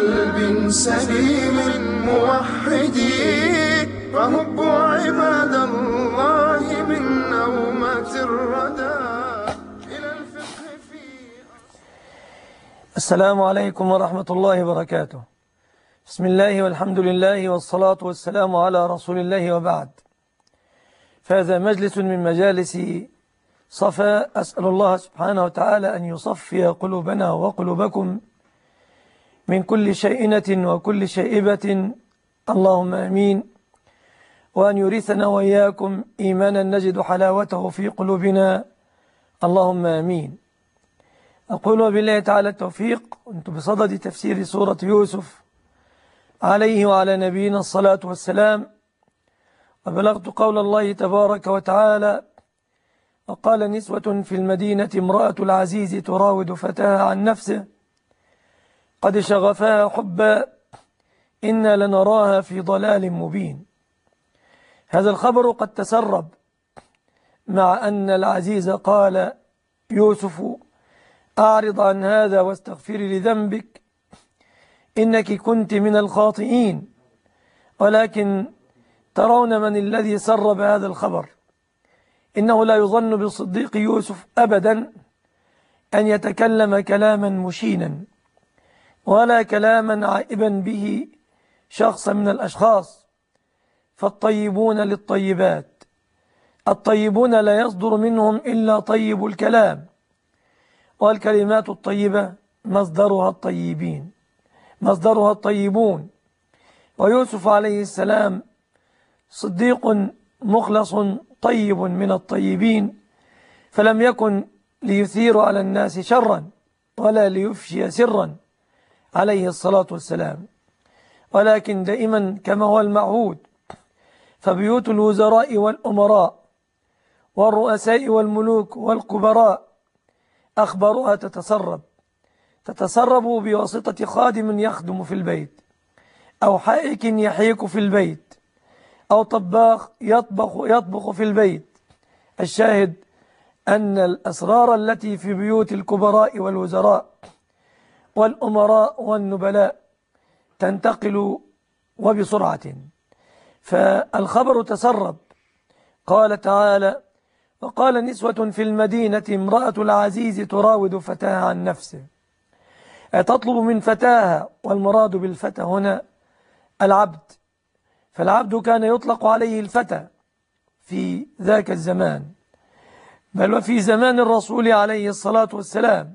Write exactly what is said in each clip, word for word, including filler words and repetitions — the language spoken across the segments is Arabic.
قلب سليم موحدي، فهبوا عباد الله من نومة الردى إلى الفقه في. السلام عليكم ورحمة الله وبركاته. بسم الله والحمد لله والصلاة والسلام على رسول الله، وبعد. فهذا مجلس من مجالس صفا. أسأل الله سبحانه وتعالى أن يصفي قلوبنا وقلوبكم من كل شيئنة وكل شائبة، اللهم آمين. وأن يرثنا وإياكم إيمانا نجد حلاوته في قلوبنا، اللهم آمين. أقول وبالله تعالى التوفيق. كنت بصدد تفسير سورة يوسف عليه وعلى نبينا الصلاة والسلام، وبلغت قول الله تبارك وتعالى: وقال نسوة في المدينة امرأة العزيز تراود فتاها عن نفسه قد شغفها حبا إنا لنراها في ضلال مبين. هذا الخبر قد تسرب، مع أن العزيز قال: يوسف أعرض عن هذا واستغفري لذنبك إنك كنت من الخاطئين. ولكن ترون من الذي سرب هذا الخبر. إنه لا يظن بالصديق يوسف أبدا أن يتكلم كلاما مشينا ولا كلاما عائبا به شخصا من الأشخاص، فالطيبون للطيبات، الطيبون لا يصدر منهم إلا طيب الكلام، والكلمات الطيبة مصدرها الطيبين مصدرها الطيبون. ويوسف عليه السلام صديق مخلص طيب من الطيبين، فلم يكن ليثير على الناس شرا ولا ليفشي سرا عليه الصلاة والسلام، ولكن دائما كما هو المعهود فبيوت الوزراء والأمراء والرؤساء والملوك والكبراء أخبارها تتسرب تتسرب بواسطة خادم يخدم في البيت، أو حائك يحيك في البيت، أو طباخ يطبخ يطبخ في البيت. الشاهد أن الأسرار التي في بيوت الكبراء والوزراء والأمراء والنبلاء تنتقل وبسرعة. فالخبر تسرب. قال تعالى: وقال نسوة في المدينة امرأة العزيز تراود فتاها عن نفسه، تطلب من فتاها، والمراد بالفتى هنا العبد، فالعبد كان يطلق عليه الفتى في ذاك الزمان، بل وفي زمان الرسول عليه الصلاة والسلام.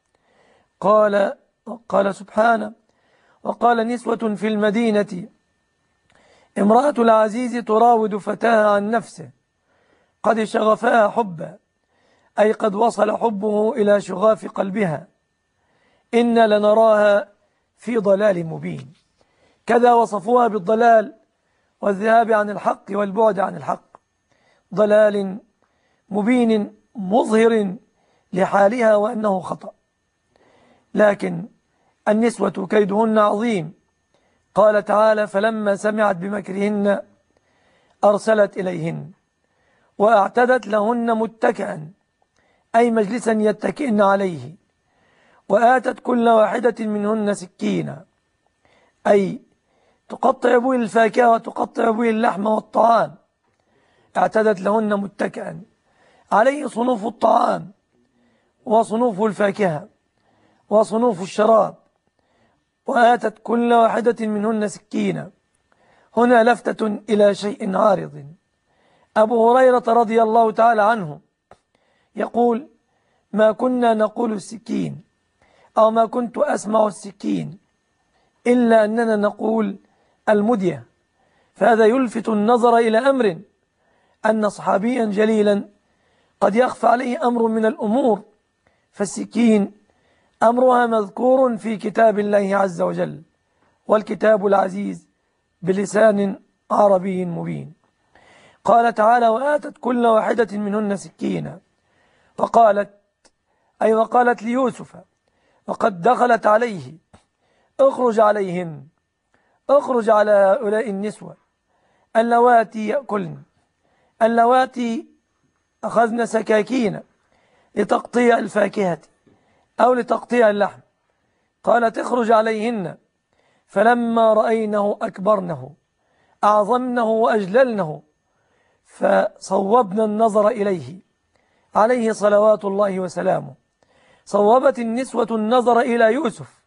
قال قال سبحانه: وقال نسوة في المدينة امرأة العزيز تراود فتاها عن نفسه قد شغفها حبا، أي قد وصل حبه إلى شغاف قلبها، إنا لنراها في ضلال مبين. كذا وصفوها بالضلال والذهاب عن الحق والبعد عن الحق، ضلال مبين مظهر لحالها وأنه خطأ. لكن النسوة كيدهن عظيم. قال تعالى: فلما سمعت بمكرهن أرسلت إليهن وأعتدت لهن متكئا، أي مجلسا يتكئن عليه، وآتت كل واحدة منهن سكينا، أي تقطع به الفاكهة وتقطع به اللحم والطعام. اعتدت لهن متكئا، عليه صنوف الطعام وصنوف الفاكهة وصنوف الشراب. وآتت كل واحدة منهن سكينا. هنا لفتة إلى شيء عارض. أبو هريرة رضي الله تعالى عنه يقول: ما كنا نقول السكين، أو ما كنت أسمع السكين، إلا أننا نقول المدية. فهذا يلفت النظر إلى أمر، أن صحابيا جليلا قد يخفى عليه أمر من الأمور، فالسكين أمرها مذكور في كتاب الله عز وجل، والكتاب العزيز بلسان عربي مبين. قال تعالى: وآتت كل واحدة منهن سكينا. وقالت أي وقالت ليوسف وقد دخلت عليه: اخرج عليهن، اخرج على هؤلاء النسوة اللواتي يأكلن، اللواتي أخذن سكاكين لتقطيع الفاكهة أو لتقطيع اللحم. قالت: اخرج عليهن، فلما رأينه أكبرنه أعظمنه وأجللنه فصوبنا النظر إليه عليه صلوات الله وسلامه. صوبت النسوة النظر إلى يوسف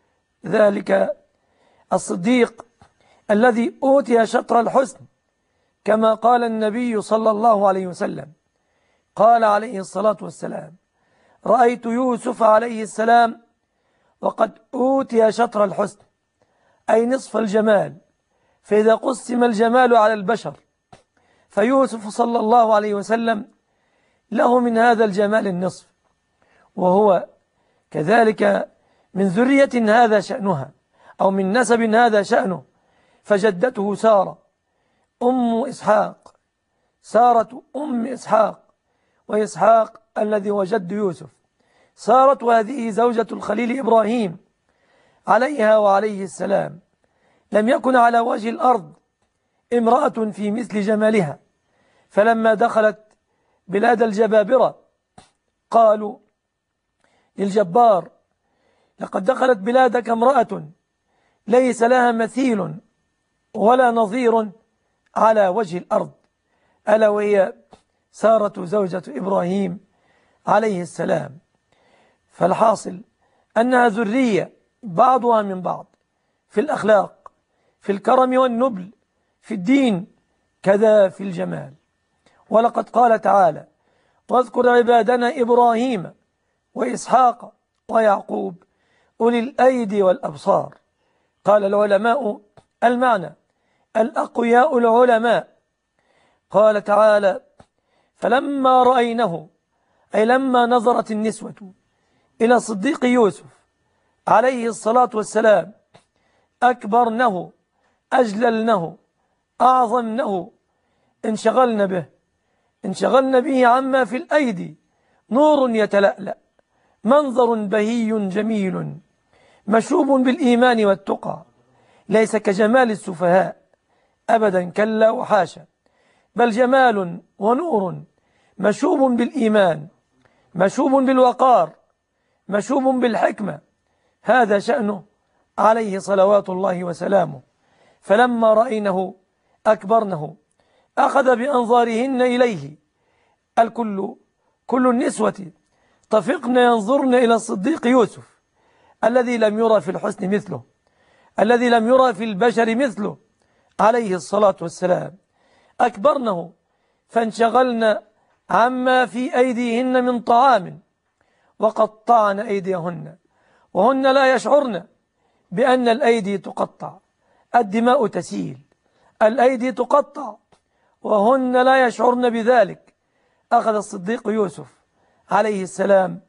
ذلك الصديق الذي أوتي شطر الحسن، كما قال النبي صلى الله عليه وسلم، قال عليه الصلاة والسلام: رأيت يوسف عليه السلام وقد أوتي شطر الحسن، أي نصف الجمال، فإذا قسم الجمال على البشر فيوسف صلى الله عليه وسلم له من هذا الجمال النصف، وهو كذلك من ذرية هذا شأنها، أو من نسب هذا شأنه، فجدته سارة أم إسحاق، سارة أم إسحاق، وإسحاق الذي هو جد يوسف. سارة هذه زوجة الخليل إبراهيم عليها وعليه السلام. لم يكن على وجه الأرض امرأة في مثل جمالها، فلما دخلت بلاد الجبابرة قالوا للجبار: لقد دخلت بلادك امرأة ليس لها مثيل ولا نظير على وجه الأرض، ألا وهي سارة زوجة إبراهيم عليه السلام. فالحاصل أنها ذرية بعضها من بعض في الأخلاق، في الكرم والنبل، في الدين، كذا في الجمال. ولقد قال تعالى: واذكر عبادنا إبراهيم وإسحاق ويعقوب أولي الأيدي والأبصار. قال العلماء المعنى الأقوياء العلماء. قال تعالى: فلما رأينه، أي لما نظرت النسوة إلى صديق يوسف عليه الصلاة والسلام، أكبرنه، أجللنه، أعظمنه، انشغلن به، انشغلن به عما في الأيدي، نور يتلألأ، منظر بهي جميل، مشوب بالإيمان والتقى، ليس كجمال السفهاء أبدا، كلا وحاشا، بل جمال ونور مشوب بالإيمان، مشوب بالوقار، مشوب بالحكمة. هذا شأنه عليه صلوات الله وسلامه. فلما رأينه أكبرنه، أخذ بأنظارهن إليه. الكل كل النسوة طفقن ينظرن إلى الصديق يوسف الذي لم يرى في الحسن مثله، الذي لم يرى في البشر مثله عليه الصلاة والسلام. أكبرنه فانشغلن عما في أيديهن من طعام، وقطعن أيديهن وهن لا يشعرن بأن الأيدي تقطع، الدماء تسيل، الأيدي تقطع وهن لا يشعرن بذلك. أخذ الصديق يوسف عليه السلام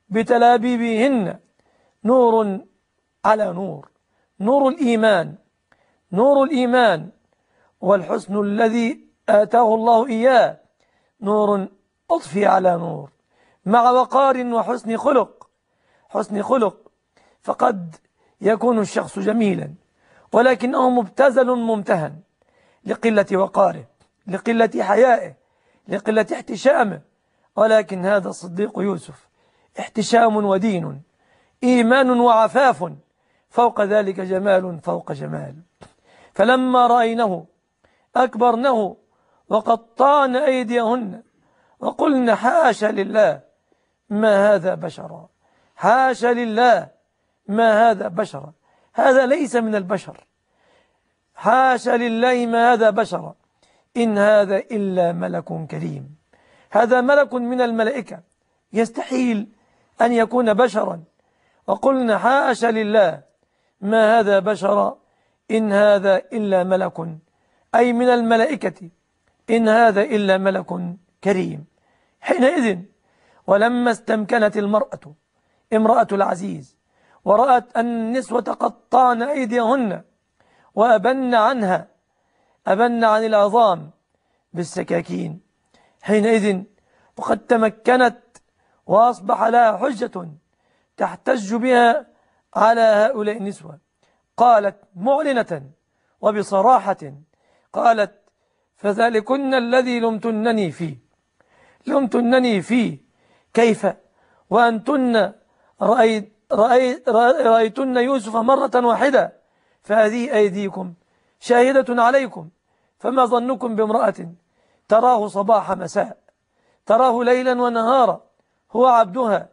بتلابيبهن، نور على نور، نور الإيمان، نور الإيمان والحسن الذي آتاه الله إياه، نور أضفي على نور، مع وقار وحسن خلق. حسن خلق، فقد يكون الشخص جميلا ولكنه مبتذل ممتهن لقلة وقاره، لقلة حيائه، لقلة احتشامه. ولكن هذا الصديق يوسف احتشام ودين، إيمان وعفاف، فوق ذلك جمال فوق جمال. فلما رأينه أكبرنه وقطعن أيديهن وقلن حاشا لله ما هذا بشرا، حاشا لله ما هذا بشرا، هذا ليس من البشر، حاشا لله ما هذا بشرا، إن هذا إلا ملك كريم. هذا ملك من الملائكة، يستحيل أن يكون بشرا. وقلنا حاشا لله ما هذا بشرا إن هذا إلا ملك، أي من الملائكة، إن هذا إلا ملك كريم. حينئذ ولما استمكنت المرأة امرأة العزيز ورأت أن النسوة قطعن أيديهن وأبن عنها، أبن عن العظام بالسكاكين، حينئذ وقد تمكنت وأصبح لها حجة تحتج بها على هؤلاء النسوة، قالت معلنة وبصراحة، قالت: فذلكن الذي لمتنني فيه، لمتنني فيه، كيف وأنتن رأيت رأيت رأيتن يوسف مرة واحدة فهذه أيديكم شاهدة عليكم، فما ظنكم بامرأة تراه صباح مساء، تراه ليلا ونهارا، هو عبدها.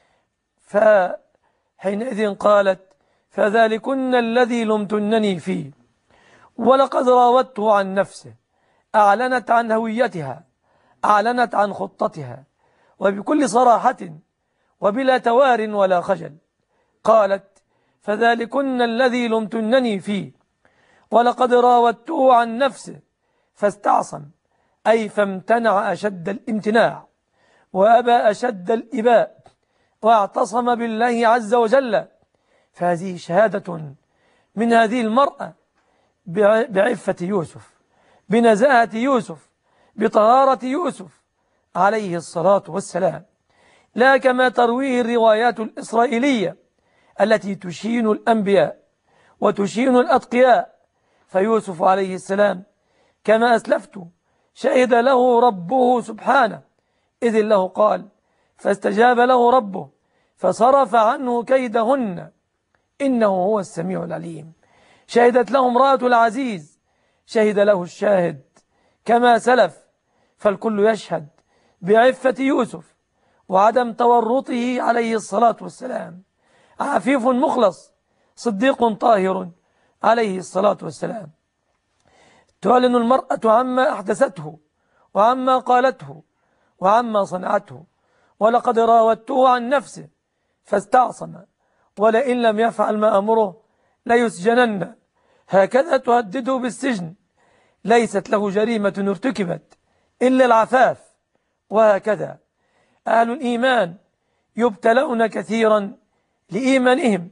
فحينئذ قالت: فذلكن الذي لمتنني فيه ولقد راودته عن نفسه. أعلنت عن هويتها، أعلنت عن خطتها، وبكل صراحة وبلا توار ولا خجل قالت: فذلكن الذي لمتنني فيه ولقد راودته عن نفسه فاستعصم، أي فامتنع أشد الامتناع وأبى أشد الإباء واعتصم بالله عز وجل. فهذه شهادة من هذه المرأة بعفة يوسف، بنزاهة يوسف، بطهارة يوسف عليه الصلاة والسلام، لا كما ترويه الروايات الإسرائيلية التي تشين الأنبياء وتشين الأتقياء. فيوسف عليه السلام كما أسلفت شهد له ربه سبحانه، إذ له قال: فاستجاب له ربه فصرف عنه كيدهن إنه هو السميع العليم. شهدت له امرأة العزيز، شهد له الشاهد كما سلف. فالكل يشهد بعفة يوسف وعدم تورطه عليه الصلاة والسلام، عفيف مخلص، صديق طاهر عليه الصلاة والسلام. تعلن المرأة عما أحدثته وعما قالته وعما صنعته: ولقد راودته عن نفسه فاستعصم ولئن لم يفعل ما أمره ليسجنن. هكذا تهدده بالسجن، ليست له جريمة ارتكبت إلا العفاف. وهكذا أهل الإيمان يبتلون كثيرا لإيمانهم،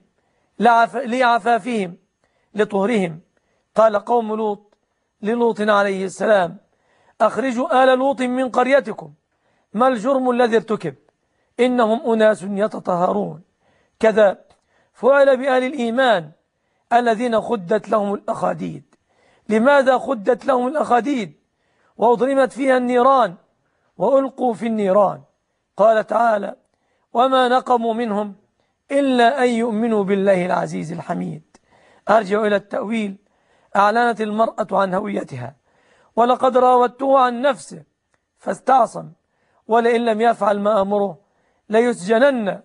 لعفافهم، لطهرهم. قال قوم لوط للوط عليه السلام: أخرجوا آل لوط من قريتكم، ما الجرم الذي ارتكب؟ إنهم أناس يتطهرون. كذا فعل بأهل الإيمان الذين خدت لهم الأخاديد. لماذا خدت لهم الأخاديد وأضرمت فيها النيران وألقوا في النيران؟ قال تعالى: وما نقموا منهم إلا أن يؤمنوا بالله العزيز الحميد. أرجع إلى التأويل. أعلنت المرأة عن هويتها: ولقد راودته عن نفسه فاستعصم ولئن لم يفعل ما أمره ليسجنن.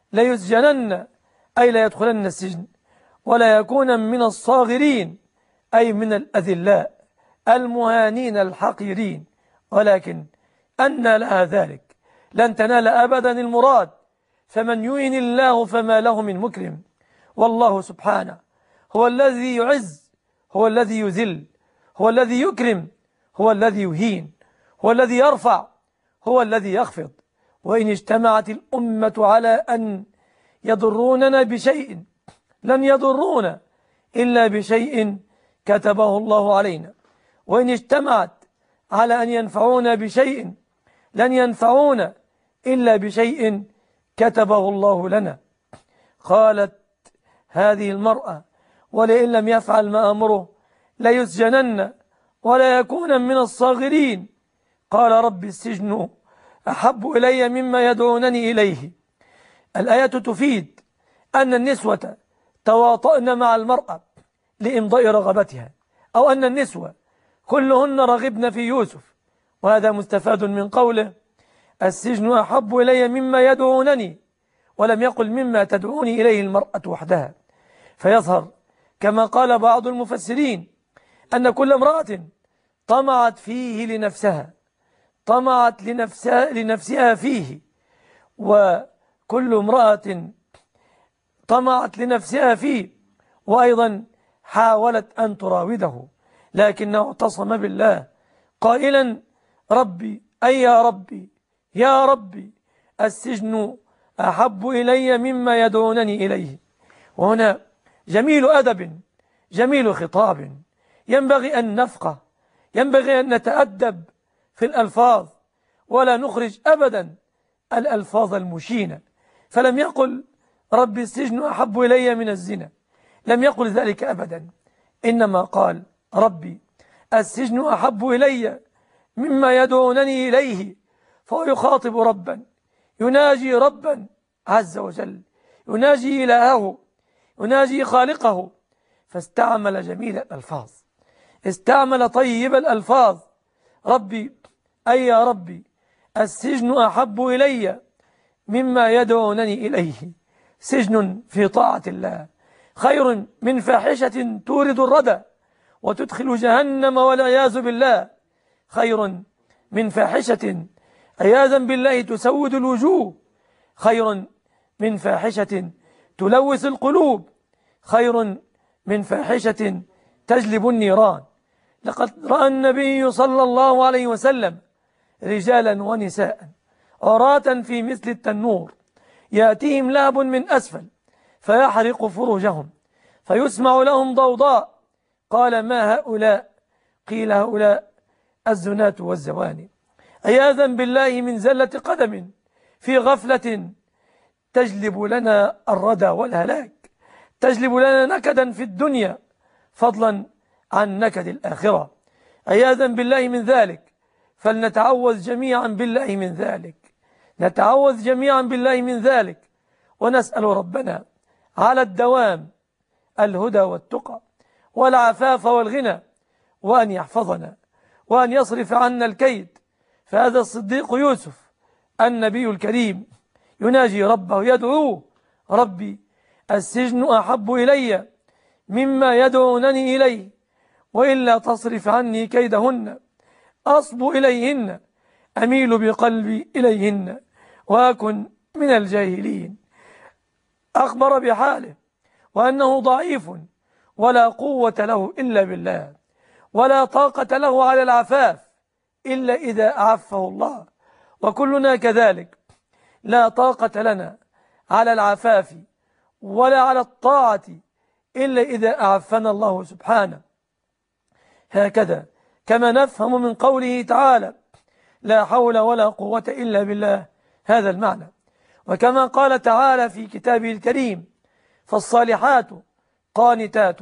ليسجنن أي لا يدخلن السجن، ولا يكون من الصاغرين أي من الأذلاء المهانين الحقيرين. ولكن أن لها ذلك؟ لن تنال أبدا المراد. فمن يهن الله فما له من مكرم. والله سبحانه هو الذي يعز، هو الذي يذل، هو الذي يكرم، هو الذي يهين، هو الذي يرفع، هو الذي يخفض. وإن اجتمعت الأمة على أن يضروننا بشيء لن يضرونا إلا بشيء كتبه الله علينا، وإن اجتمعت على أن ينفعونا بشيء لن ينفعونا إلا بشيء كتبه الله لنا. قالت هذه المرأة: ولئن لم يفعل ما أمره ليسجنن ولا يكون من الصاغرين. قال: رب السجن أحب إلي مما يدعونني إليه. الآية تفيد أن النسوة تواطؤن مع المرأة لإمضاء رغبتها، أو أن النسوة كلهن رغبن في يوسف. وهذا مستفاد من قوله: السجن أحب إلي مما يدعونني، ولم يقل مما تدعوني إليه المرأة وحدها. فيظهر كما قال بعض المفسرين أن كل امرأة طمعت فيه لنفسها، طمعت لنفسها, لنفسها فيه، وكل امرأة طمعت لنفسها فيه وأيضا حاولت أن تراوده، لكنه اعتصم بالله قائلا: ربي أي يا ربي يا ربي السجن أحب إلي مما يدعونني إليه. وهنا جميل أدب، جميل خطاب، ينبغي أن نفقه، ينبغي أن نتأدب في الألفاظ ولا نخرج أبدا الألفاظ المشينة. فلم يقل ربي السجن أحب إلي من الزنا، لم يقل ذلك أبدا، إنما قال ربي السجن أحب إلي مما يدعونني إليه. فهو يخاطب ربا، يناجي ربا عز وجل، يناجي إلهه، يناجي خالقه. فاستعمل جميل الألفاظ، استعمل طيب الألفاظ. ربي أي يا ربي السجن أحب إلي مما يدعونني إليه. سجن في طاعة الله خير من فاحشة تورد الردى وتدخل جهنم والعياذ بالله، خير من فاحشة عياذا بالله تسود الوجوه، خير من فاحشة تلوث القلوب، خير من فاحشة تجلب النيران. لقد رأى النبي صلى الله عليه وسلم رجالا ونساء عراة في مثل التنور يأتيهم لهب من أسفل فيحرق فروجهم فيسمع لهم ضوضاء. قال ما هؤلاء؟ قيل هؤلاء الزناة والزواني، عياذا بالله من زلة قدم في غفلة تجلب لنا الردى والهلاك، تجلب لنا نكدا في الدنيا فضلا عن نكد الآخرة، عياذا بالله من ذلك. فلنتعوذ جميعا بالله من ذلك، نتعوذ جميعا بالله من ذلك، ونسأل ربنا على الدوام الهدى والتقى والعفاف والغنى، وأن يحفظنا وأن يصرف عنا الكيد. فهذا الصديق يوسف النبي الكريم يناجي ربه يدعوه: ربي السجن أحب إلي مما يدعونني إليه، وإلا تصرف عني كيدهن أصب إليهن أميل بقلبي إليهن وأكن من الجاهلين. أخبر بحاله وأنه ضعيف ولا قوة له إلا بالله، ولا طاقة له على العفاف إلا إذا أعفه الله، وكلنا كذلك لا طاقة لنا على العفاف ولا على الطاعة إلا إذا أعفنا الله سبحانه. هكذا كما نفهم من قوله تعالى: لا حول ولا قوة إلا بالله، هذا المعنى. وكما قال تعالى في كتابه الكريم: فالصالحات قانتات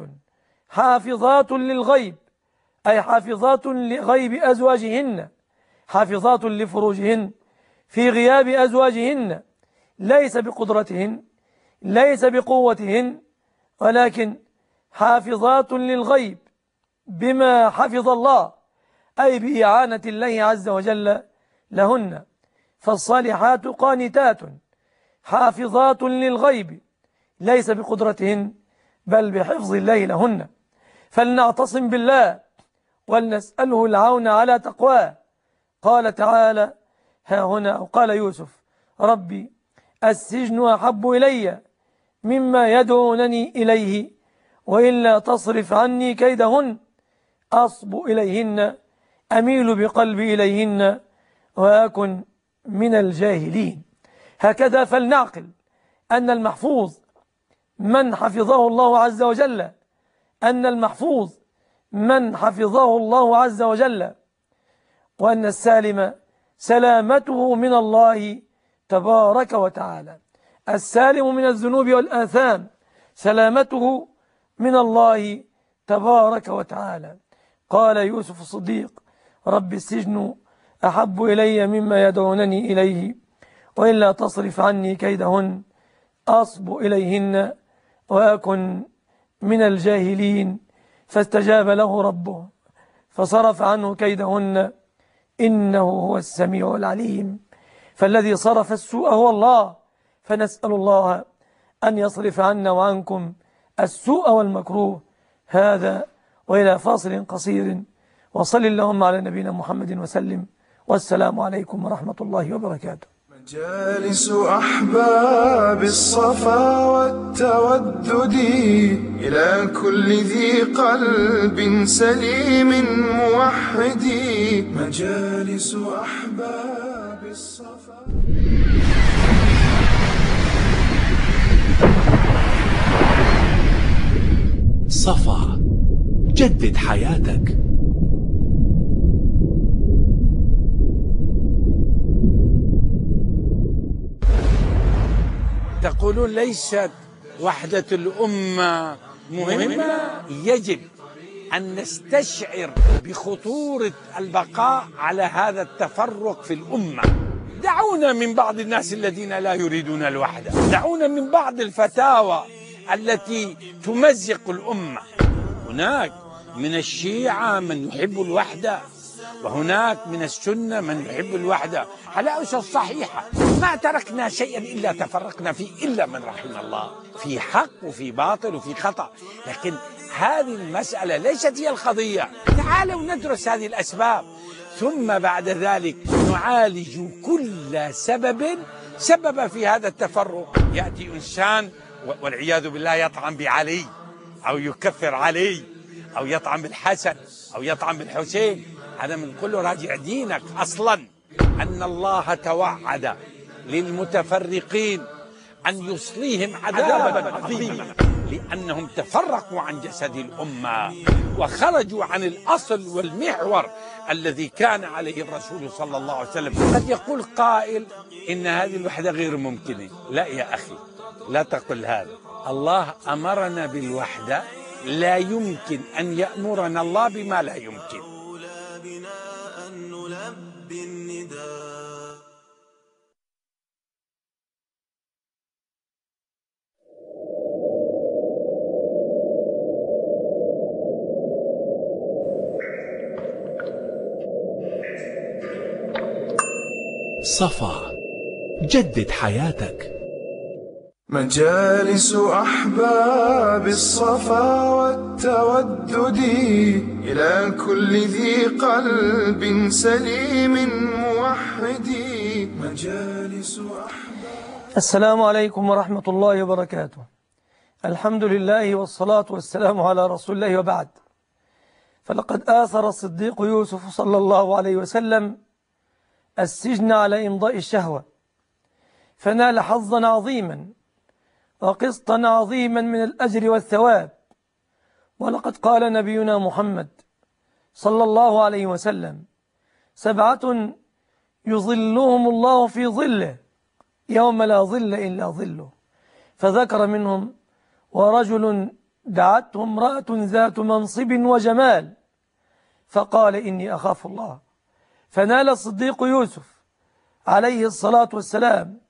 حافظات للغيب، أي حافظات لغيب أزواجهن، حافظات لفروجهن في غياب أزواجهن، ليس بقدرتهن ليس بقوتهن، ولكن حافظات للغيب بما حفظ الله، أي بإعانة الله عز وجل لهن. فالصالحات قانتات حافظات للغيب ليس بقدرتهن بل بحفظ الله لهن. فلنعتصم بالله ولنسأله العون على تقواه. قال تعالى ها هنا، أو قال يوسف: ربي السجن أحب إلي مما يدعونني إليه، وإلا تصرف عني كيدهن أصب إليهن أميل بقلبي إليهن وأكن من الجاهلين. هكذا فلنعقل أن المحفوظ من حفظه الله عز وجل، أن المحفوظ من حفظه الله عز وجل، وأن السالم سلامته من الله تبارك وتعالى. السالم من الذنوب والآثام سلامته من الله تبارك وتعالى. قال يوسف الصديق: رب السجن أحب إلي مما يدعونني إليه، وإلا تصرف عني كيدهن أصب إليهن وأكن من الجاهلين. فاستجاب له ربه فصرف عنه كيدهن إنه هو السميع العليم. فالذي صرف السوء هو الله، فنسأل الله أن يصرف عنا وعنكم السوء والمكروه. هذا وإلى فاصل قصير، وصل اللهم على نبينا محمد وسلم، والسلام عليكم ورحمة الله وبركاته. مجالس أحباب الصفا والتودد إلى كل ذي قلب سليم موحد. مجالس أحباب الصفا. صفا، جدد حياتك. تقولون ليست وحدة الأمة مهمة؟ يجب أن نستشعر بخطورة البقاء على هذا التفرق في الأمة. دعونا من بعض الناس الذين لا يريدون الوحدة، دعونا من بعض الفتاوى التي تمزق الأمة. هناك من الشيعة من يحب الوحدة، وهناك من السنة من يحب الوحدة على أسس صحيحة. ما تركنا شيئا إلا تفرقنا فيه إلا من رحم الله، في حق وفي باطل وفي خطأ. لكن هذه المسألة ليست هي القضية. تعالوا ندرس هذه الأسباب، ثم بعد ذلك نعالج كل سبب سبب في هذا التفرق. يأتي إنسان والعياذ بالله يطعن بعلي أو يكفر علي أو يطعن بالحسن أو يطعن بالحسين، هذا من كله راجع دينك. أصلا أن الله توعد للمتفرقين أن يصليهم عذابا عظيما، لأنهم تفرقوا عن جسد الأمة وخرجوا عن الأصل والمحور الذي كان عليه الرسول صلى الله عليه وسلم. قد يقول قائل إن هذه الوحدة غير ممكنة. لا يا أخي، لا تقل هذا. الله أمرنا بالوحدة، لا يمكن أن يأمرنا الله بما لا يمكن. صفا، جدد حياتك. مجالس أحباب الصفا والتودد إلى كل ذي قلب سليم موحد. مجالس أحباب. السلام عليكم ورحمة الله وبركاته. الحمد لله والصلاة والسلام على رسول الله، وبعد. فلقد آثر الصديق يوسف صلى الله عليه وسلم السجن على إمضاء الشهوة، فنال حظا عظيما وقسطا عظيما من الأجر والثواب. ولقد قال نبينا محمد صلى الله عليه وسلم: سبعة يظلهم الله في ظله يوم لا ظل إلا ظله. فذكر منهم: ورجل دعته امرأة ذات منصب وجمال فقال إني أخاف الله. فنال الصديق يوسف عليه الصلاة والسلام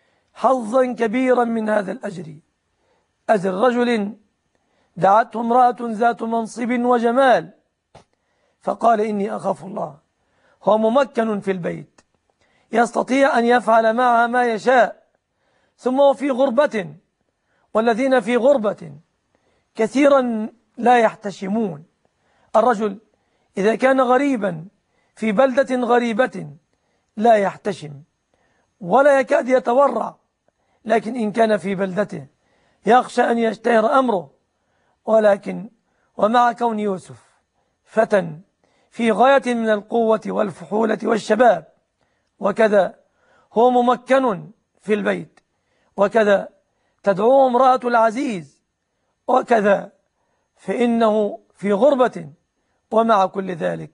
حظا كبيرا من هذا الأجر، أجر رجل دعته امرأة ذات منصب وجمال فقال إني أخاف الله. هو ممكن في البيت، يستطيع أن يفعل معها ما يشاء، ثم هو في غربة، والذين في غربة كثيرا لا يحتشمون. الرجل إذا كان غريبا في بلدة غريبة لا يحتشم ولا يكاد يتورع، لكن إن كان في بلدته يخشى أن يشتهر أمره. ولكن ومع كون يوسف فتى في غاية من القوة والفحولة والشباب، وكذا هو ممكن في البيت، وكذا تدعوه امرأة العزيز، وكذا فإنه في غربة، ومع كل ذلك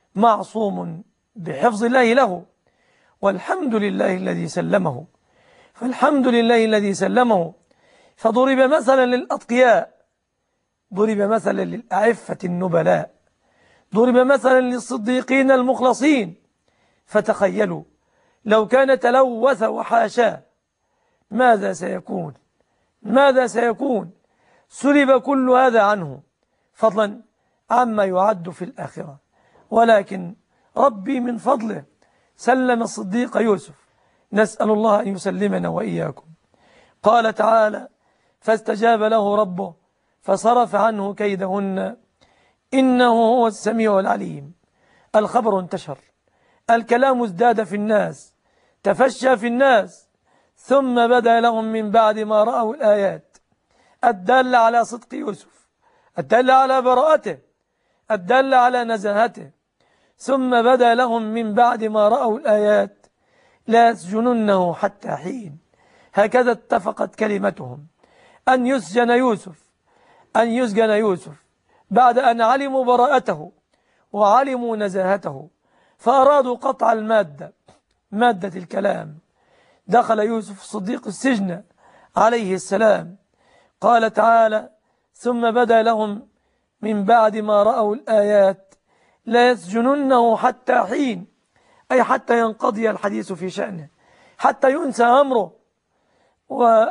معصوم بحفظ الله له. والحمد لله الذي سلمه، فالحمد لله الذي سلمه. فضرب مثلا للأتقياء، ضرب مثلا للأعفة النبلاء، ضرب مثلا للصديقين المخلصين. فتخيلوا لو كان تلوث وحاشاه ماذا سيكون؟ ماذا سيكون؟ سلب كل هذا عنه، فضلا عما يعد في الآخرة. ولكن ربي من فضله سلم الصديق يوسف، نسأل الله أن يسلمنا وإياكم. قال تعالى: فاستجاب له ربه فصرف عنه كيدهن إنه هو السميع العليم. الخبر انتشر، الكلام ازداد في الناس، تفشى في الناس، ثم بدا لهم من بعد ما رأوا الآيات الدالة على صدق يوسف، الدالة على براءته، الدالة على نزاهته، ثم بدا لهم من بعد ما رأوا الآيات لا يسجننه حتى حين. هكذا اتفقت كلمتهم أن يسجن يوسف، أن يسجن يوسف بعد أن علموا براءته وعلموا نزاهته، فأرادوا قطع المادة، مادة الكلام. دخل يوسف الصديق السجن عليه السلام. قال تعالى: ثم بدا لهم من بعد ما رأوا الآيات لا يسجننه حتى حين، أي حتى ينقضي الحديث في شأنه، حتى ينسى أمره.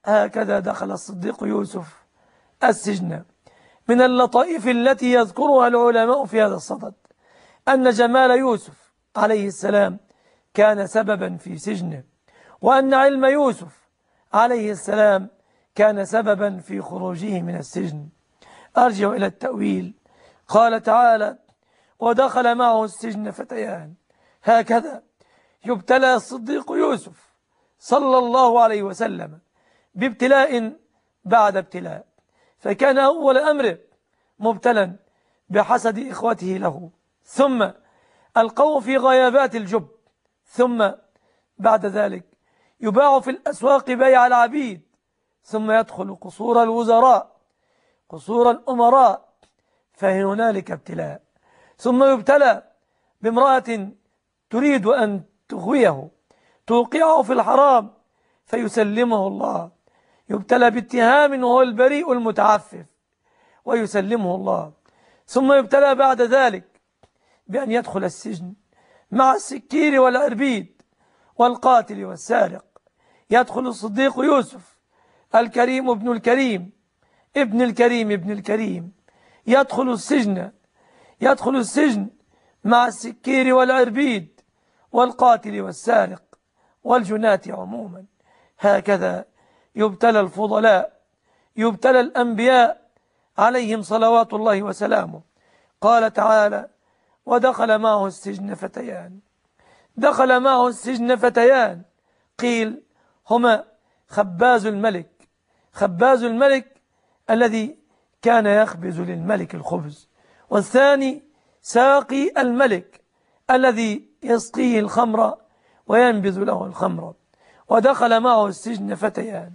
هكذا دخل الصديق يوسف السجن. من اللطائف التي يذكرها العلماء في هذا الصدد أن جمال يوسف عليه السلام كان سببا في سجنه، وأن علم يوسف عليه السلام كان سببا في خروجه من السجن. أرجع إلى التأويل. قال تعالى: ودخل معه السجن فتيان. هكذا يبتلى الصديق يوسف صلى الله عليه وسلم بابتلاء بعد ابتلاء، فكان أول أمره مبتلا بحسد إخوته له، ثم ألقوه في غيابات الجب، ثم بعد ذلك يباع في الأسواق بيع العبيد، ثم يدخل قصور الوزراء قصور الأمراء فهنالك ابتلاء، ثم يبتلى بامرأة تريد أن تغويه توقعه في الحرام فيسلمه الله، يبتلى باتهام وهو البريء المتعفف ويسلمه الله، ثم يبتلى بعد ذلك بأن يدخل السجن مع السكير والعربيد والقاتل والسارق. يدخل الصديق يوسف الكريم ابن الكريم ابن الكريم ابن الكريم يدخل السجن يدخل السجن مع السكير والعربيد والقاتل والسارق والجناة عموما. هكذا يبتلى الفضلاء، يبتلى الأنبياء عليهم صلوات الله وسلامه. قال تعالى: ودخل معه السجن فتيان. دخل معه السجن فتيان، قيل هما خباز الملك خباز الملك الذي كان يخبز للملك الخبز، والثاني ساقي الملك الذي يسقيه الخمر وينبذ له الخمر. ودخل معه السجن فتيان.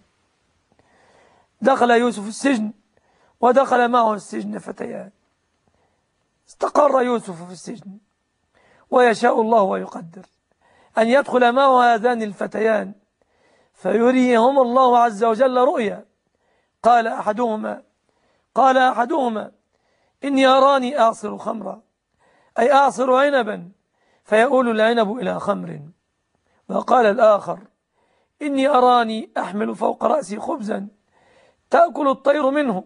دخل يوسف السجن ودخل معه السجن فتيان. استقر يوسف في السجن، ويشاء الله ويقدر أن يدخل معه هذان الفتيان فيريهم الله عز وجل رؤيا. قال أحدهما قال أحدهما إني أراني أعصر خمرا، أي أعصر عنبا فيؤول العنب إلى خمر. وقال الآخر إني أراني أحمل فوق رأسي خبزا تأكل الطير منه.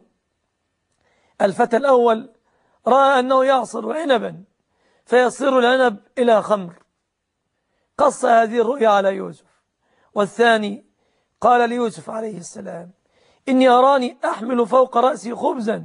الفتى الأول رأى أنه يعصر عنبا فيصير العنب إلى خمر، قص هذه الرؤيا على يوسف. والثاني قال ليوسف عليه السلام إني أراني أحمل فوق رأسي خبزا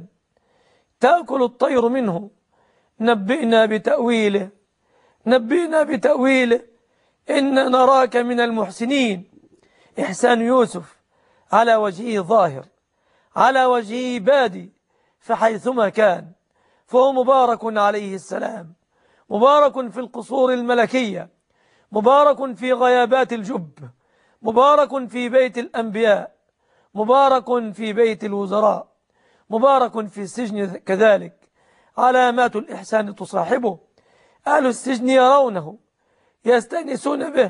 تأكل الطير منه، نبئنا بتأويله نبئنا بتأويله إن نراك من المحسنين. إحسان يوسف على وجهه ظاهر، على وجهه بادي، فحيثما كان فهو مبارك عليه السلام، مبارك في القصور الملكية، مبارك في غيابات الجب، مبارك في بيت الأنبياء، مبارك في بيت الوزراء، مبارك في السجن كذلك. علامات الإحسان تصاحبه، أهل السجن يرونه يستأنسون به.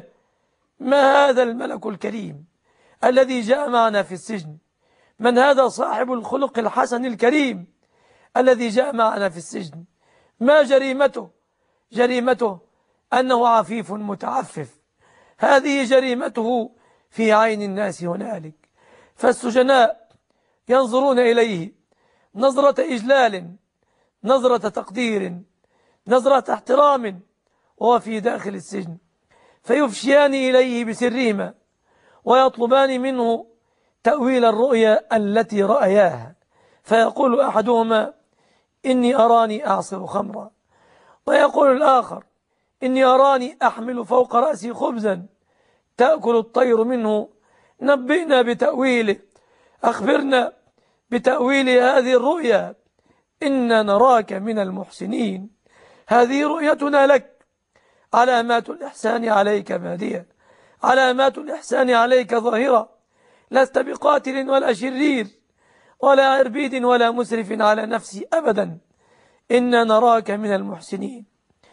ما هذا الملك الكريم الذي جاء معنا في السجن؟ من هذا صاحب الخلق الحسن الكريم الذي جاء معنا في السجن؟ ما جريمته؟ جريمته أنه عفيف متعفف، هذه جريمته في عين الناس هنالك. فالسجناء ينظرون إليه نظرة إجلال، نظرة تقدير، نظرة احترام، وهو في داخل السجن، فيفشيان إليه بسرهما ويطلبان منه تأويل الرؤيا التي رأياها. فيقول أحدهما إني أراني أعصر خمرا، ويقول الآخر إني أراني أحمل فوق رأسي خبزا تأكل الطير منه، نبئنا بتأويله، أخبرنا بتأويل هذه الرؤيا، إنا نراك من المحسنين. هذه رؤيتنا لك. علامات الإحسان عليك بادية، علامات الإحسان عليك ظاهرة، لست بقاتل ولا شرير ولا عربيد ولا مسرف على نفسي أبدا، إنا نراك من المحسنين.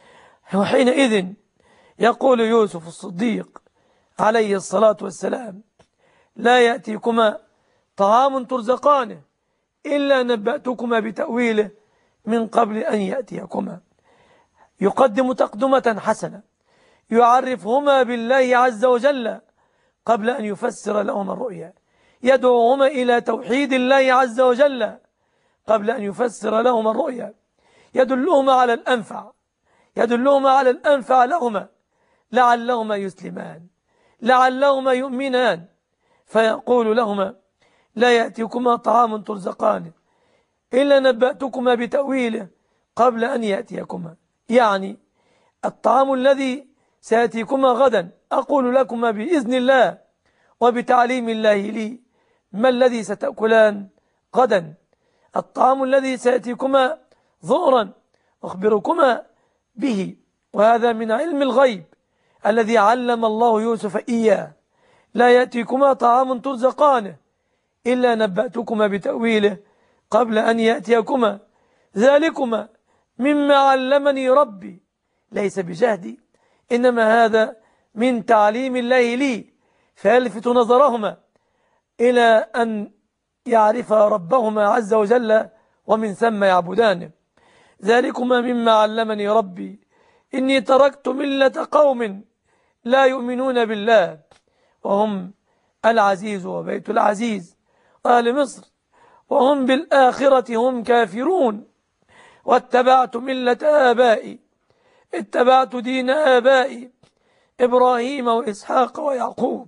وحينئذ يقول يوسف الصديق عليه الصلاة والسلام: لا يأتيكما طعام ترزقانه إلا نبأتكما بتأويله من قبل أن يأتيكما. يقدم تقدمة حسنة يعرفهما بالله عز وجل قبل أن يفسر لهما الرؤيا، يدعوهما إلى توحيد الله عز وجل قبل أن يفسر لهما الرؤيا، يدلهما على الأنفع يدلهما على الأنفع لهما لعلهما يسلمان، لعلهما يؤمنان، فيقول لهما لا يأتيكما طعام ترزقانه إلا نبأتكما بتأويله قبل أن يأتيكما، يعني الطعام الذي سيأتيكما غدا أقول لكما بإذن الله وبتعليم الله لي ما الذي ستأكلان غدا، الطعام الذي سيأتيكما ظهرا أخبركما به، وهذا من علم الغيب الذي علم الله يوسف إياه. لا يأتيكما طعام ترزقانه إلا نبأتكما بتأويله قبل أن يأتيكما، ذلكما مما علمني ربي، ليس بجهدي إنما هذا من تعليم الله لي، فيلفت نظرهما إلى أن يعرف ربهما عز وجل ومن ثم يعبدانه. ذلكما مما علمني ربي إني تركت ملة قوم لا يؤمنون بالله وهم العزيز وبيت العزيز أهل مصر، وهم بالآخرة هم كافرون، واتبعت ملة آبائي اتبعت دين آبائي إبراهيم وإسحاق ويعقوب.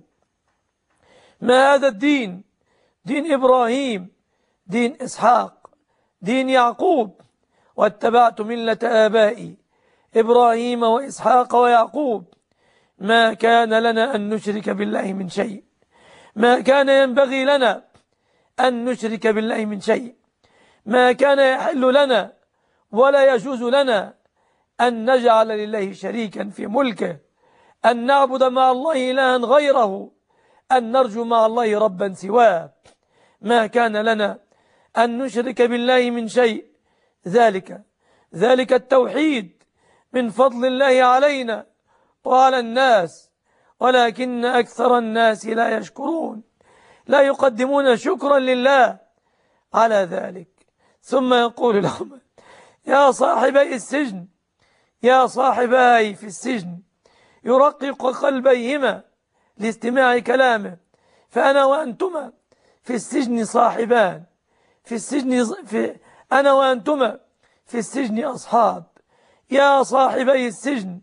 ما هذا الدين؟ دين إبراهيم، دين إسحاق، دين يعقوب. واتبعت ملة آبائي إبراهيم وإسحاق ويعقوب ما كان لنا أن نشرك بالله من شيء، ما كان ينبغي لنا أن نشرك بالله من شيء، ما كان يحل لنا ولا يجوز لنا أن نجعل لله شريكا في ملكه، أن نعبد مع الله إلها غيره، أن نرجو مع الله ربا سواه، ما كان لنا أن نشرك بالله من شيء. ذلك ذلك التوحيد من فضل الله علينا وعلى الناس، ولكن أكثر الناس لا يشكرون، لا يقدمون شكرا لله على ذلك. ثم يقول لهم يا صاحبي السجن، يا صاحباي في السجن، يرقق قلبيهما لاستماع كلامه، فأنا وأنتما في السجن صاحبان، في السجن في أنا وأنتما في السجن أصحاب. يا صاحبي السجن،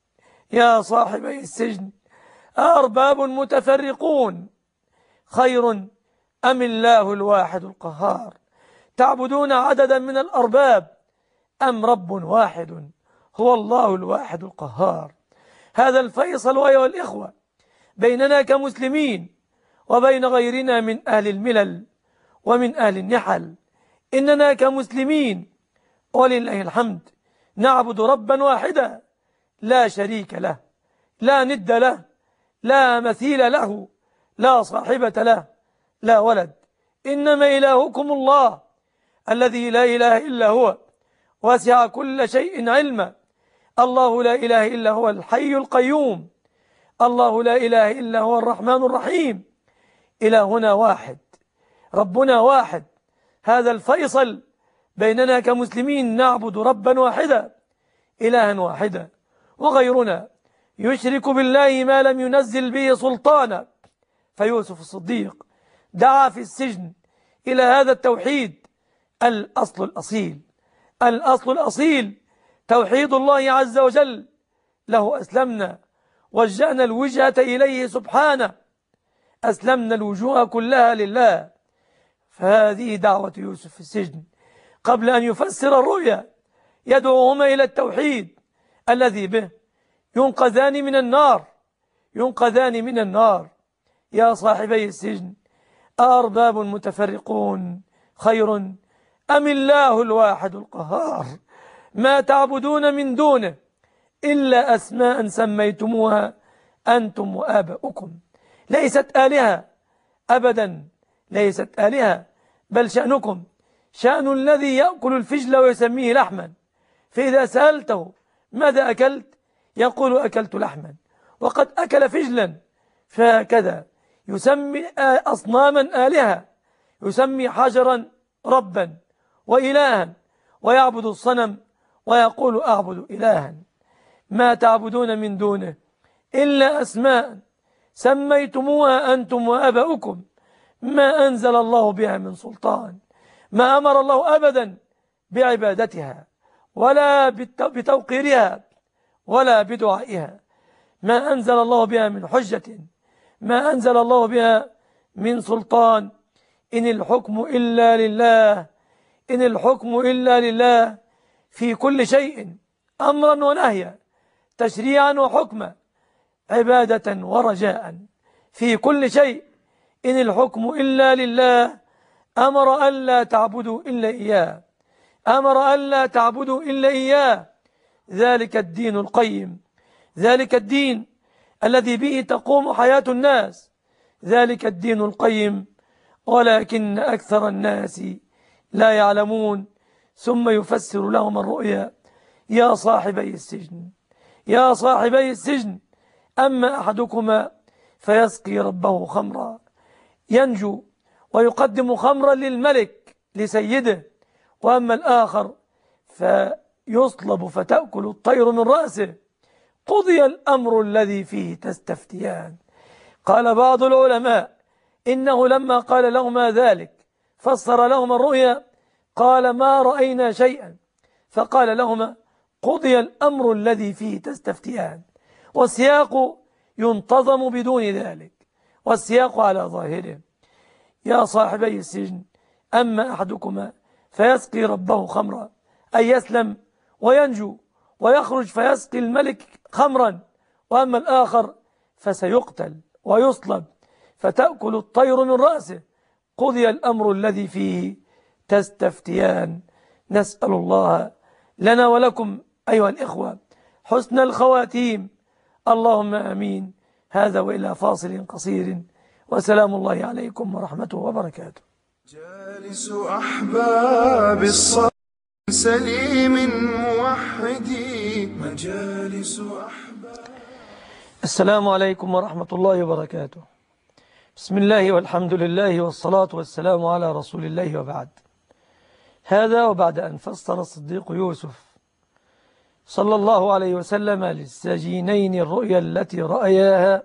يا صاحبي السجن، أرباب متفرقون خير أم الله الواحد القهار؟ تعبدون عددا من الأرباب أم رب واحد هو الله الواحد القهار؟ هذا الفيصل أيها الإخوة بيننا كمسلمين وبين غيرنا من أهل الملل ومن أهل النحل. إننا كمسلمين ولله الحمد نعبد ربا واحدا لا شريك له، لا ند له، لا مثيل له، لا صاحبة له، لا ولد. إنما إلهكم الله الذي لا إله إلا هو، وسع كل شيء علما. الله لا إله إلا هو الحي القيوم، الله لا إله إلا هو الرحمن الرحيم. إلهنا واحد، ربنا واحد. هذا الفيصل بيننا كمسلمين، نعبد ربا واحدا إلها واحدا، وغيرنا يشرك بالله ما لم ينزل به سلطانا. فيوسف الصديق دعا في السجن إلى هذا التوحيد الأصل الأصيل، الأصل الأصيل توحيد الله عز وجل. له أسلمنا، وجهنا الوجهة إليه سبحانه، أسلمنا الوجوه كلها لله. فهذه دعوة يوسف في السجن قبل أن يفسر الرؤيا، يدعوهما إلى التوحيد الذي به ينقذان من النار، ينقذان من النار. يا صاحبي السجن، أرباب متفرقون خير أم الله الواحد القهار؟ ما تعبدون من دونه إلا أسماء سميتموها أنتم وآباؤكم. ليست آلهة أبدا، ليست آلهة، بل شأنكم شأن الذي يأكل الفجل ويسميه لحما، فإذا سألته ماذا أكلت يقول أكلت لحما، وقد أكل فجلا. فهكذا يسمي أصناما آلهة، يسمي حجرا ربا وإلها، ويعبد الصنم ويقول أعبد إلها. ما تعبدون من دونه إلا أسماء سميتموها أنتم وآباؤكم ما أنزل الله بها من سلطان، ما أمر الله أبدا بعبادتها ولا بتوقيرها ولا بدعائها، ما أنزل الله بها من حجة، ما أنزل الله بها من سلطان. إن الحكم إلا لله، إن الحكم إلا لله في كل شيء، أمرا ونهيا، تشريعا وحكما، عبادة ورجاء، في كل شيء. إن الحكم إلا لله، أمر ألا تعبدوا إلا إياه، أمر ألا تعبدوا إلا إياه. ذلك الدين القيم، ذلك الدين الذي به تقوم حياة الناس، ذلك الدين القيم، ولكن أكثر الناس لا يعلمون. ثم يفسر لهم الرؤيا: يا صاحبي السجن، يا صاحبي السجن، أما أحدكما فيسقي ربه خمرا ينجو ويقدم خمرا للملك لسيده، وأما الآخر فيصلب فتأكل الطير من رأسه، قضي الأمر الذي فيه تستفتيان. قال بعض العلماء إنه لما قال لهما ذلك فسر لهما الرؤيا، قال: ما رأينا شيئا، فقال لهما: قضي الأمر الذي فيه تستفتيان. والسياق ينتظم بدون ذلك، والسياق على ظاهره: يا صاحبي السجن، أما أحدكما فيسقي ربه خمرا، أي يسلم وينجو ويخرج فيسقي الملك خمرا، وأما الآخر فسيقتل ويصلب فتأكل الطير من رأسه، قضي الأمر الذي فيه تستفتيان. نسأل الله لنا ولكم أيها الإخوة حسن الخواتيم، اللهم آمين. هذا وإلى فاصل قصير، وسلام الله عليكم ورحمته وبركاته. جالس أحباب الصف سليم موحدي، مجالس أحباب. السلام عليكم ورحمة الله وبركاته. بسم الله والحمد لله والصلاة والسلام على رسول الله، وبعد. هذا وبعد أن فسر الصديق يوسف صلى الله عليه وسلم للسجينين الرؤيا التي رأياها،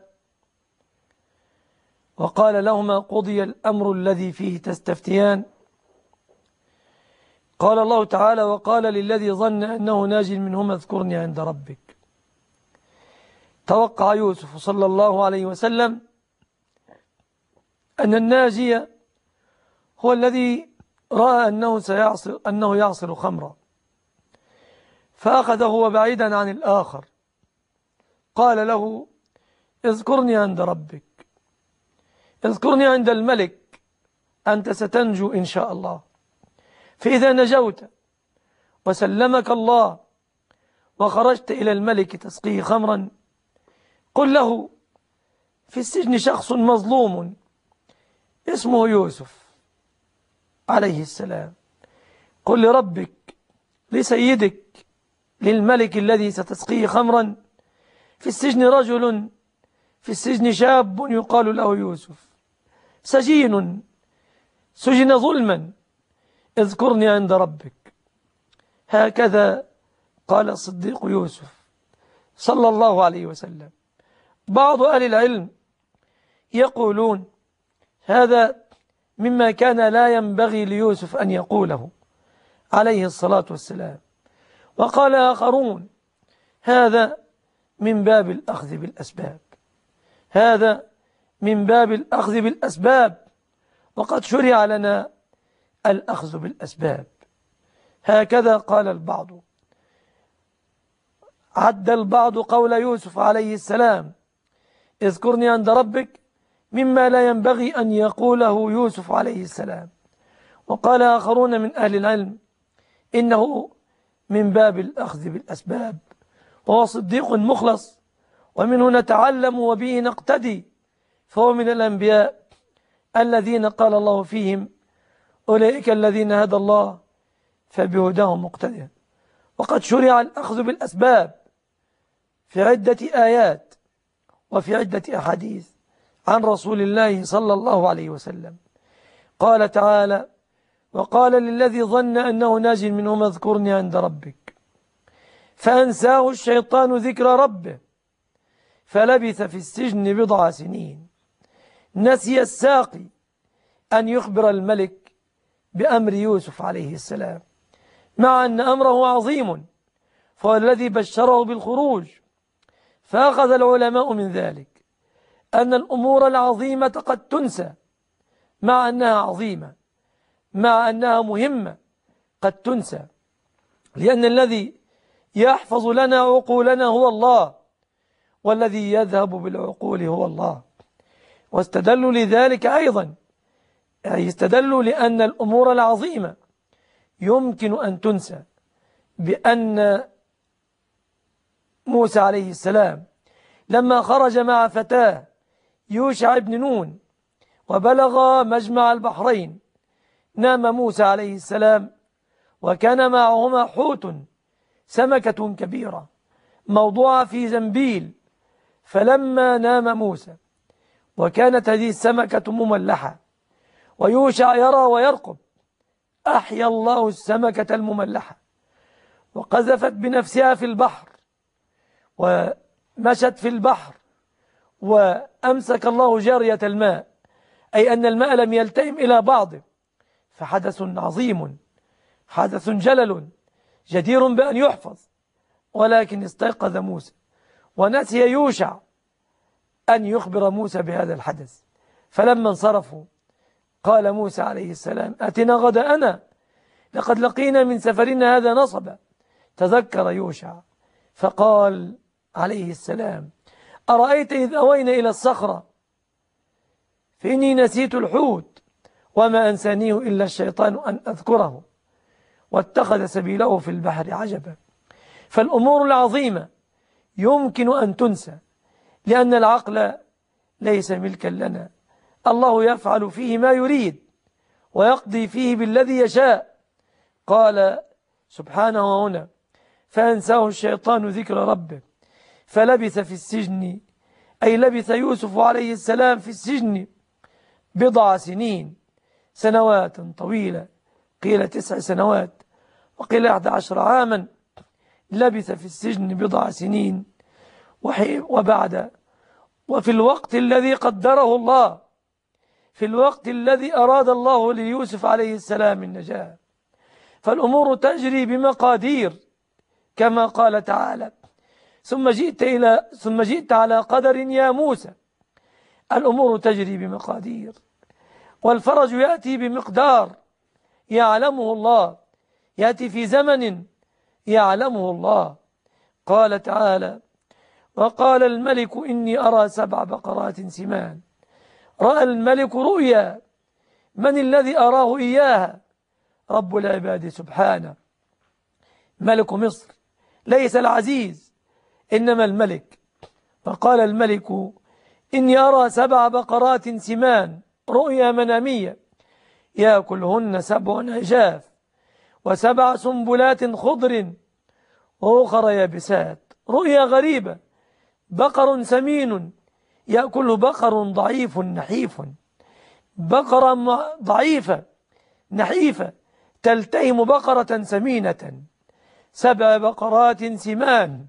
وقال لهما: قضي الأمر الذي فيه تستفتيان. قال الله تعالى: وقال للذي ظن أنه ناج منهما اذكرني عند ربك. توقع يوسف صلى الله عليه وسلم أن الناجي هو الذي رأى أنه سيعصر أنه يعصر خمرا، فأخذ هو بعيدا عن الآخر، قال له: اذكرني عند ربك، اذكرني عند الملك، أنت ستنجو إن شاء الله. فإذا نجوت وسلمك الله وخرجت إلى الملك تسقيه خمرا، قل له: في السجن شخص مظلوم اسمه يوسف عليه السلام، قل لربك لسيدك للملك الذي ستسقيه خمرا: في السجن رجل، في السجن شاب يقال له يوسف، سجين سجن ظلما، اذكرني عند ربك. هكذا قال الصديق يوسف صلى الله عليه وسلم. بعض أهل العلم يقولون هذا مما كان لا ينبغي ليوسف أن يقوله عليه الصلاة والسلام، وقال آخرون هذا من باب الأخذ بالأسباب، هذا من باب الأخذ بالأسباب، وقد شرع لنا الأخذ بالأسباب. هكذا قال البعض. عد البعض قول يوسف عليه السلام: اذكرني عند ربك مما لا ينبغي أن يقوله يوسف عليه السلام. وقال آخرون من أهل العلم إنه من باب الأخذ بالأسباب، وهو صديق مخلص، ومنه نتعلم وبه نقتدي، فهو من الأنبياء الذين قال الله فيهم: أولئك الذين هدى الله فبهداهم مقتدى. وقد شرع الأخذ بالأسباب في عدة آيات وفي عدة أحاديث عن رسول الله صلى الله عليه وسلم. قال تعالى: وقال للذي ظن أنه ناج منهما اذكرني عند ربك، فأنساه الشيطان ذكر ربه فلبث في السجن بضع سنين. نسي الساقي أن يخبر الملك بأمر يوسف عليه السلام، مع أن أمره عظيم، فهو الذي بشره بالخروج. فأخذ العلماء من ذلك أن الأمور العظيمة قد تنسى، مع أنها عظيمة، مع أنها مهمة قد تنسى، لأن الذي يحفظ لنا عقولنا هو الله، والذي يذهب بالعقول هو الله. واستدلوا لذلك أيضا، يعني استدلوا لأن الأمور العظيمة يمكن أن تنسى، بأن موسى عليه السلام لما خرج مع فتاه يوشع بن نون وبلغ مجمع البحرين، نام موسى عليه السلام وكان معهما حوت، سمكة كبيرة موضوعة في زنبيل. فلما نام موسى وكانت هذه السمكة مملحة ويوشع يرى ويرقب، أحيا الله السمكة المملحة وقذفت بنفسها في البحر ومشت في البحر، وأمسك الله جارية الماء، أي أن الماء لم يلتئم إلى بعضه. فحدث عظيم، حدث جلل جدير بأن يحفظ. ولكن استيقظ موسى ونسي يوشع أن يخبر موسى بهذا الحدث. فلما انصرفوا قال موسى عليه السلام: أتنا غداءنا لقد لقينا من سفرنا هذا نصبا. تذكر يوشع فقال عليه السلام: أرأيت إذ أوينا إلى الصخرة فإني نسيت الحوت وما أنسانيه إلا الشيطان أن أذكره واتخذ سبيله في البحر عجبا. فالأمور العظيمة يمكن أن تنسى، لأن العقل ليس ملكا لنا، الله يفعل فيه ما يريد ويقضي فيه بالذي يشاء. قال سبحانه هنا: فأنساه الشيطان ذكر ربه فلبث في السجن، أي لبث يوسف عليه السلام في السجن بضع سنين، سنوات طويلة، قيل تسع سنوات وقيل أحد عشر عاما. لبث في السجن بضع سنين وبعد وفي الوقت الذي قدره الله، في الوقت الذي أراد الله ليوسف عليه السلام النجاة. فالأمور تجري بمقادير كما قال تعالى: ثم جئت إلى ثم جئت على قدر يا موسى. الأمور تجري بمقادير، والفرج يأتي بمقدار يعلمه الله، يأتي في زمن يعلمه الله. قال تعالى: وقال الملك إني أرى سبع بقرات سمان. رأى الملك رؤيا، من الذي أراه إياها؟ رب العباد سبحانه، ملك مصر، ليس العزيز إنما الملك. فقال الملك إني أرى سبع بقرات سمان، رؤيا منامية، يأكلهن سبع عجاف وسبع سنبلات خضر وأخر يابسات. رؤيا غريبة، بقر سمين يأكل بقر ضعيف نحيف، بقرة ضعيفة نحيفة تلتهم بقرة سمينة. سبع بقرات سمان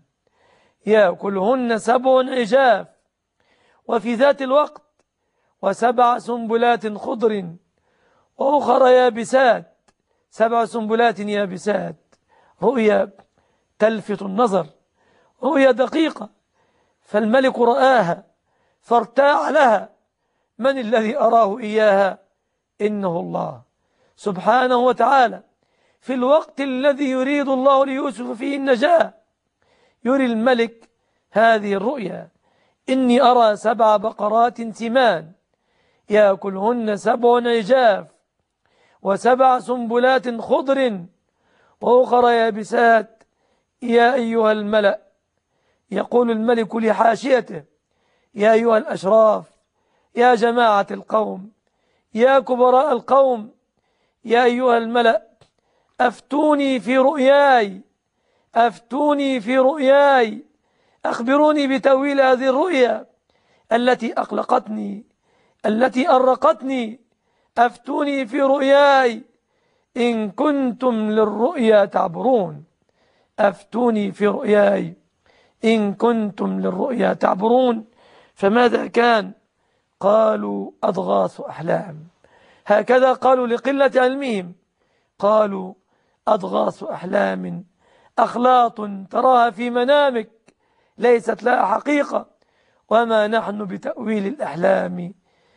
يأكلهن سبع عجاف، وفي ذات الوقت وسبع سنبلات خضر وأخر يابسات، سبع سنبلات يابسات. رؤيا تلفت النظر، رؤيا دقيقة. فالملك رآها فارتاع لها، من الذي أراه إياها؟ إنه الله سبحانه وتعالى. في الوقت الذي يريد الله ليوسف فيه النجاة يري الملك هذه الرؤيا: إني أرى سبع بقرات سمان يأكلهن سبع عجاف وسبع سنبلات خضر وأخر يابسات. يا أيها الملأ، يقول الملك لحاشيته: يا أيها الأشراف، يا جماعة القوم، يا كبراء القوم، يا أيها الملأ، أفتوني في رؤياي، أفتوني في رؤياي، أخبروني بتأويل هذه الرؤيا التي أقلقتني، التي أرقتني. أفتوني في رؤياي إن كنتم للرؤيا تعبرون. أفتوني في رؤياي إن كنتم للرؤيا تعبرون. فماذا كان؟ قالوا أضغاث أحلام. هكذا قالوا لقلة علمهم، قالوا أضغاث أحلام أخلاط تراها في منامك ليست لها حقيقة، وما نحن بتأويل الأحلام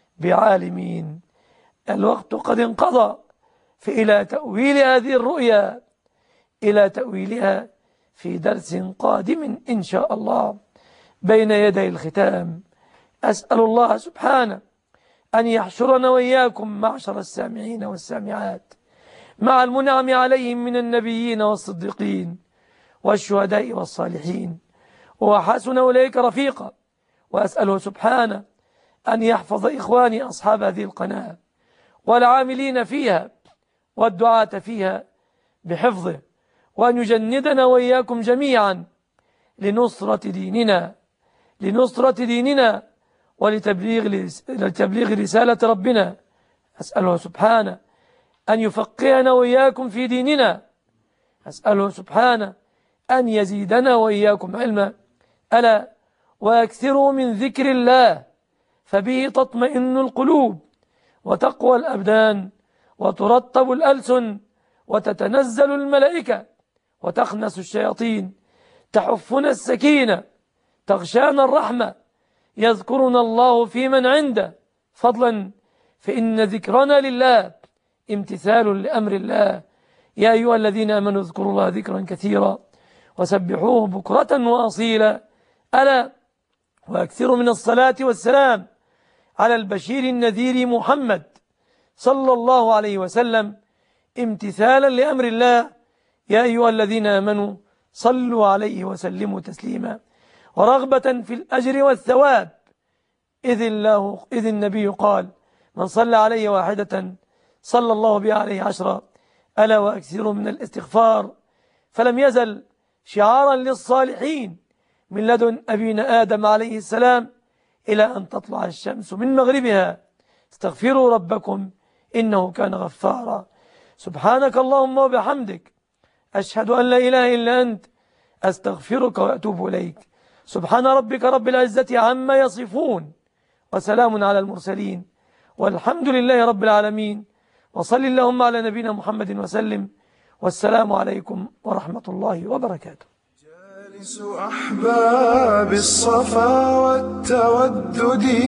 بعالمين. الوقت قد انقضى، فإلى تأويل هذه الرؤيا إلى تأويلها في درس قادم إن شاء الله. بين يدي الختام أسأل الله سبحانه أن يحشرنا وإياكم معشر السامعين والسامعات مع المنعم عليهم من النبيين والصديقين والشهداء والصالحين، وحسن أولئك رفيقا. وأسأله سبحانه أن يحفظ إخواني أصحاب هذه القناة والعاملين فيها والدعاة فيها بحفظه، وأن يجندنا وإياكم جميعا لنصرة ديننا لنصرة ديننا ولتبليغ لتبليغ رسالة ربنا. أسأله سبحانه أن يفقهنا وإياكم في ديننا. أسأله سبحانه أن يزيدنا وإياكم علما. ألا وأكثروا من ذكر الله فبه تطمئن القلوب وتقوى الأبدان وترطب الألسن وتتنزل الملائكة وتخنس الشياطين، تحفنا السكينة تغشانا الرحمة، يذكرنا الله في من عنده فضلا، فإن ذكرنا لله امتثال لأمر الله. يا أيها الذين آمنوا اذكروا الله ذكرا كثيرا وسبحوه بكرة وأصيلا. ألا وأكثروا من الصلاة والسلام على البشير النذير محمد صلى الله عليه وسلم امتثالا لأمر الله. يا أيها الذين آمنوا صلوا عليه وسلموا تسليما، ورغبة في الأجر والثواب، إذ, الله إذ النبي قال: من صلى علي واحدة صلى الله بها عليه عشرا. ألا وأكثروا من الاستغفار، فلم يزل شعارا للصالحين من لدن أبينا آدم عليه السلام إلى أن تطلع الشمس من مغربها. استغفروا ربكم إنه كان غفارا. سبحانك اللهم وبحمدك، أشهد أن لا إله إلا أنت، أستغفرك وأتوب إليك. سبحان ربك رب العزة عما يصفون، وسلام على المرسلين، والحمد لله رب العالمين. وصل اللهم على نبينا محمد وسلم، والسلام عليكم ورحمة الله وبركاته. جالس أحباب الصفا والتودد